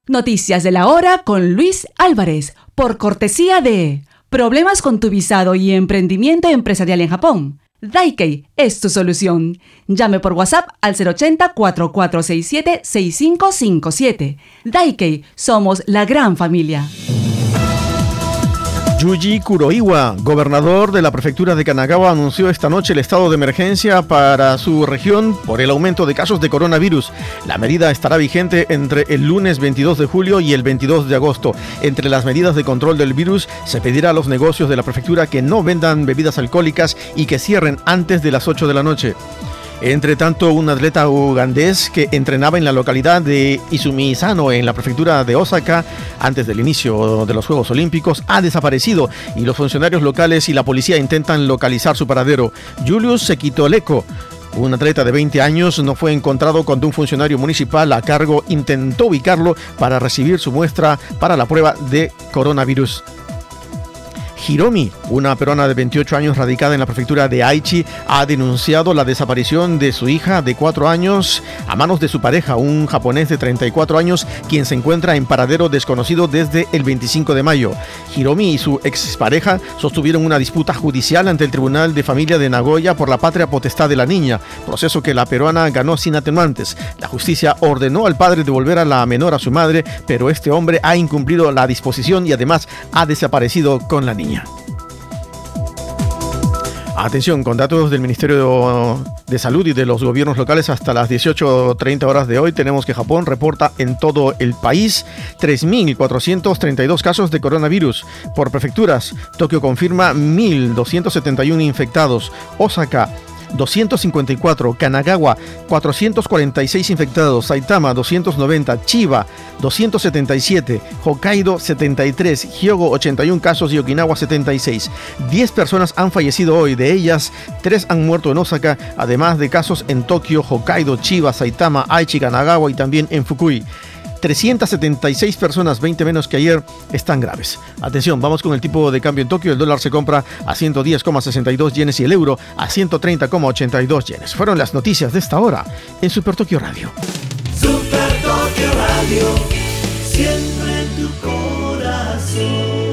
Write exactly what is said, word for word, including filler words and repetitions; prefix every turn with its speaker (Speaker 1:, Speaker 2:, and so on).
Speaker 1: Noticias de la hora con Luis Álvarez, por cortesía de Problemas con tu visado y emprendimiento empresarial en Japón. Daikei es tu solución. Llame por WhatsApp al cero ochenta, cuatro cuatro seis siete, seis cinco cinco siete. Daikei, somos la gran familia.
Speaker 2: Yuji Kuroiwa, gobernador de la prefectura de Kanagawa, anunció esta noche el estado de emergencia para su región por el aumento de casos de coronavirus. La medida estará vigente entre el lunes veintidós de julio y el veintidós de agosto. Entre las medidas de control del virus, se pedirá a los negocios de la prefectura que no vendan bebidas alcohólicas y que cierren antes de las ocho de la noche. Entre tanto, un atleta ugandés que entrenaba en la localidad de Izumi-Sano, en la prefectura de Osaka, antes del inicio de los Juegos Olímpicos, ha desaparecido y los funcionarios locales y la policía intentan localizar su paradero. Julius Sekitoleko, un atleta de veinte años, no fue encontrado cuando un funcionario municipal a cargo intentó ubicarlo para recibir su muestra para la prueba de coronavirus. Hiromi, una peruana de veintiocho años radicada en la prefectura de Aichi, ha denunciado la desaparición de su hija de cuatro años a manos de su pareja, un japonés de treinta y cuatro años, quien se encuentra en paradero desconocido desde el veinticinco de mayo. Hiromi y su expareja sostuvieron una disputa judicial ante el Tribunal de Familia de Nagoya por la patria potestad de la niña, proceso que la peruana ganó sin atenuantes. La justicia ordenó al padre devolver a la menor a su madre, pero este hombre ha incumplido la disposición y además ha desaparecido con la niña. Atención, con datos del Ministerio de Salud y de los gobiernos locales hasta las dieciocho treinta horas de hoy, tenemos que Japón reporta en todo el país tres mil cuatrocientos treinta y dos casos de coronavirus. Por prefecturas, Tokio confirma mil doscientos setenta y uno infectados, Osaka doscientos cincuenta y cuatro, Kanagawa cuatrocientos cuarenta y seis infectados, Saitama doscientos noventa, Chiba doscientos setenta y siete, Hokkaido setenta y tres, Hyogo ochenta y uno casos y Okinawa setenta y seis. diez personas han fallecido hoy, de ellas tres han muerto en Osaka, además de casos en Tokio, Hokkaido, Chiba, Saitama, Aichi, Kanagawa y también en Fukui. trescientas setenta y seis personas, veinte menos que ayer, están graves. Atención, vamos con el tipo de cambio en Tokio. El dólar se compra a ciento diez coma sesenta y dos yenes y el euro a ciento treinta coma ochenta y dos yenes. Fueron las noticias de esta hora en Super Tokio Radio.
Speaker 3: Super Tokio Radio, siempre en tu corazón.